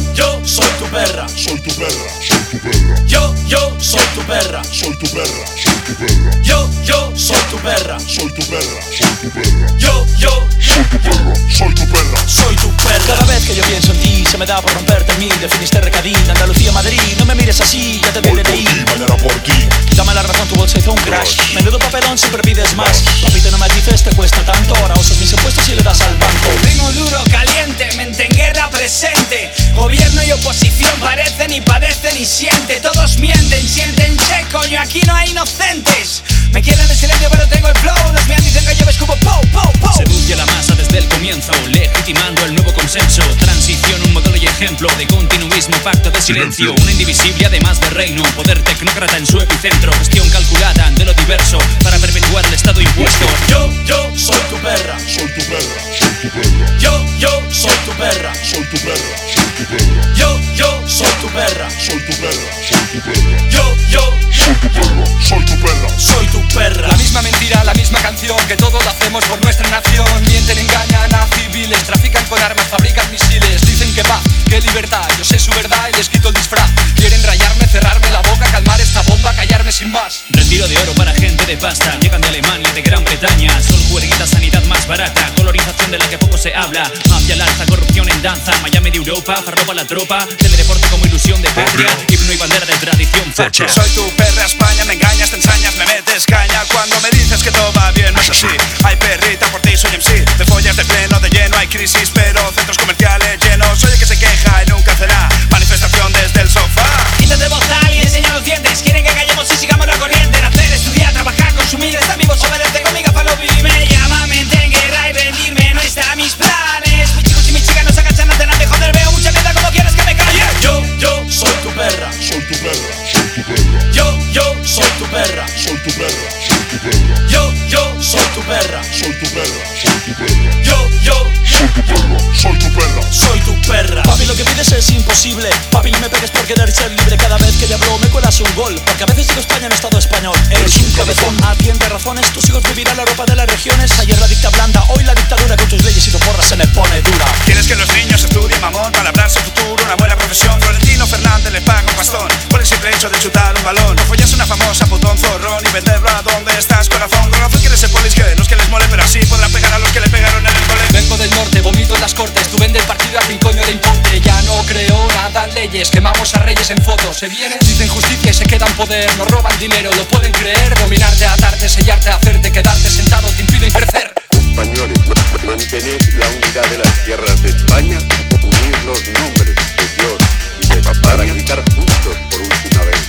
Yo soy tu perra. Soy tu perra. Soy tu perra. Yo soy tu perra. Soy tu perra. Soy tu perra. Yo soy tu perra. Soy tu perra. Soy tu perra. Yo soy tu perra. Soy tu perra. Soy tu perra. Cada vez que yo pienso en ti se me da por romperte en mil. De Finisterre, Cádiz, Andalucía, Madrid. No me mires así, ya te Hoy diré por de ti, ir. mañana por ti. Dame la razón, tu bolsa hizo un crash. Menudo papelón, siempre pides más. Papito, no me dices, te cuesta tanto. Ahora usas mis impuestos y le das al banco. Vengo duro, caliente, mente en guerra presente. Gobierno y oposición parecen y padecen y siente. Todos mienten, sienten che, coño, aquí no hay inocentes. Me quieren en silencio pero tengo el flow. Los míos dicen que yo me escupo po. Seduce a la masa desde el comienzo, legitimando el nuevo consenso. Transición, un modelo y ejemplo de continuismo, pacto de silencio. Una indivisible además de reino, poder tecnócrata en su epicentro. Gestión calculada de lo diverso para perpetuar el estado impuesto. Yo soy tu perra. Soy tu perra. Soy tu perra. Yo soy tu perra. Soy tu perra. Soy tu perra. Yo soy tu perra. Soy tu perra. Soy tu perra. Yo soy tu perra. Soy tu perra. Soy tu perra. La misma mentira, la misma canción, que todo lo hacemos por nuestra nación. Mienten, engañan a civiles, trafican con armas, fabrican misiles. Dicen que paz, que libertad, yo sé su verdad y les quito el disfraz. Quieren rayarme, cerrarme la boca, calmar esta bomba, callarme sin más. Retiro de oro para gente de pasta. Llegan de Alemania, de Gran Bretaña. Son juerguita, sanidad más barata. Colorización de la que poco se habla. Mafia al alza, corrupción en danza. Miami de Europa, farlopa la tropa. Teledeporte como ilusión de patria. Himno y bandera de tradición facha. Soy tu perra España, me engañas, te ensañas, me metes caña. Cuando me dices que todo va bien, no es así. Hay perrita, por ti soy MC. Te follas de pleno, de lleno, hay crisis, pero centros comerciales llenos. Soy el que se queja y nunca será. Manifestación desde el sofá. Quítate vocal y enseña los dientes. Quieren que callemos y sigamos la corriente. Nacer, estudiar, trabajar, consumir. Están vivos, obedece con mi gafa, lo vivirme. Llama, mente en guerra y rendirme. No está mis planes. Mis chicos y mis chicas no se agachan ante nadie. Joder, veo mucha mierda, como quieres que me calle. Yo soy tu perra. Soy tu perra. Soy tu perra. Yo soy tu perra. Soy tu perra. Soy tu perra. Yo soy tu perra. Soy tu perra. Soy tu perra. Yo soy tu perra. Soy tu perra. soy tu perra. Papi, lo que pides es imposible. Papi, no me pegues por querer ser libre. Cada vez que te hablo me cuelas un gol. Porque a veces digo España en estado español. Eres un cabezón, atiende razones. Tus hijos vivirán la Europa de las regiones. Ayer la dicta blanda, hoy la dictadura. Con tus leyes y tu porra se me pone dura. Quieres que los niños estudien, mamón, para labrar su futuro, una buena profesión. Florentino Fernández le paga un bastón por el simple hecho de chutar un balón. No follas una famosa putón zorrón y venderlo a donde estás, corazón. Corazón quiere ser polis, que no es que les mole, pero así podrán pegar a los que le pegaron en el cole. Vengo del norte, vomito en las cortes. Tú vende el partido, a quien coño le importe. Ya no creo nada en leyes, quemamos a reyes en fotos. Se vienen, dicen justicia y se quedan poder. Nos roban dinero, lo pueden creer. Dominarte, atarte, sellarte, hacerte, quedarte sentado te impiden crecer. Españoles, mantener la unidad de las tierras de España, unir los nombres de Dios y de papá para gritar juntos por última vez.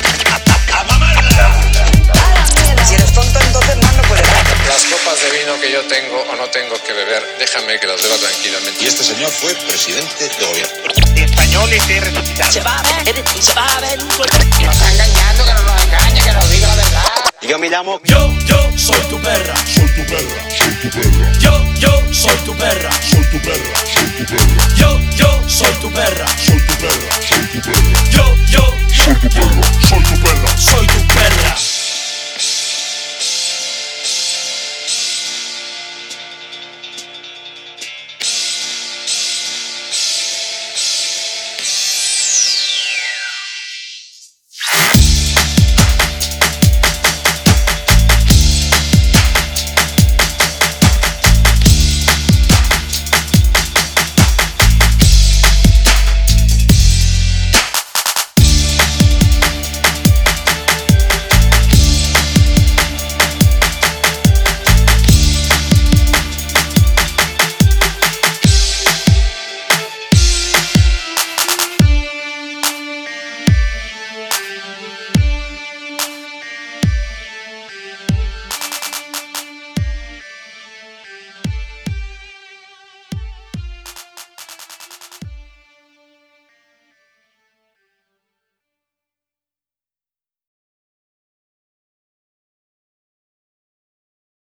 Si eres tonto, entonces más no puedes dar. Las copas de vino que yo tengo o no tengo que beber, déjame que las beba tranquilamente. Y este señor fue presidente de gobierno. Españoles y resucitados. Se va a ver, se va a ver. Nos está engañando, que no nos engañe, que nos diga la verdad. Yo me llamo... Yo soy tu perra. Soy tu perra. Soy tu perra. Yo soy tu perra. Soy tu perra. Soy tu perra. Yo soy tu perra. Soy tu perra. Soy tu perra. Yo soy tu perra.